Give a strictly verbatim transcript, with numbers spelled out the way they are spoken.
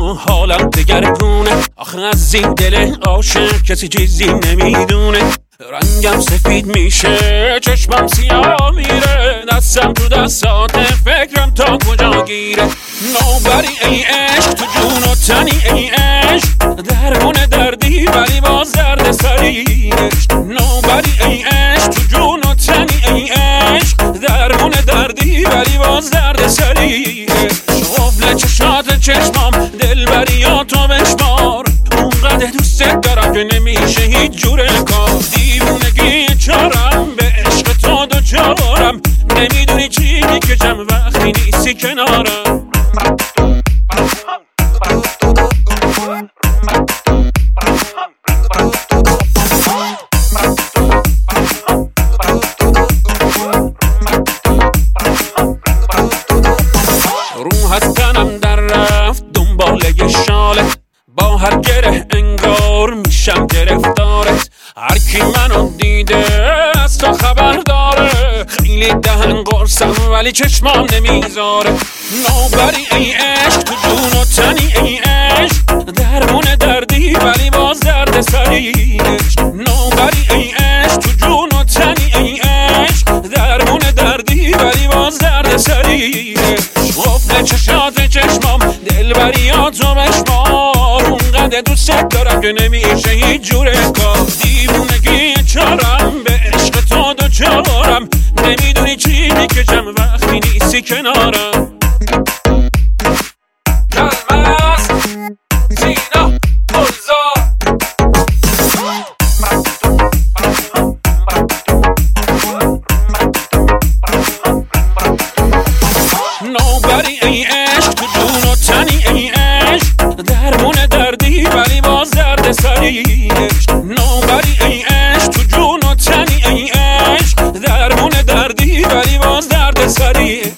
حالم دگرگونه. آخه از این دل عاشق کسی چیزی نمیدونه. رنگم سفید میشه، چشمم سیاه میره، دستم تو دستات، فکرم تا کجا گیره. نوبری ای عشق تو جون و تنی ای عشق، درمون دردی ولی باز درد سری عشق. نوبری ای عشق تو جون و تنی ای عشق، درمون دردی ولی باز درد سری عشق. قفل چشات چشمام دلبریاتو بشمار، اونقدر دوست دارم که نمیشه هیچ جور کار. دیوونگی چارم به عشق تو دوچارم، نمیدونی چی میکشم وقتی نیستی کنارم. روح از تنم در رفت دنبال یه شاله، با هر گره انگار میشم گرفتارت. هر کی منو دیده از تو خبر داره، خیلی دهن قرصم ولی چشمام نمیذاره. نوبری ای عشق تو جون و تنی ای عشق، درمون دردی ولی باز درد سری عشق. نوبری ای عشق تو جون و تنی ای عشق، درمون دردی ولی باز درد سری عشق. قفل چشات چشمام دلبریاتو بشمار، اونقدر دوست دارم که نمیشه هیچ جور کار. دیوونگی چارم به عشق تو دوچارم، نمیدونی چی میکشم وقتی نیستی کنارم. کلمست سینا گلزار. نوبری ای عشق تو جون و تنی ای عشق، درمون دردی ولی باز درد سری عشق. نوبری ای عشق تو جون و تنی ای عشق، درمون دردی ولی باز درد سری.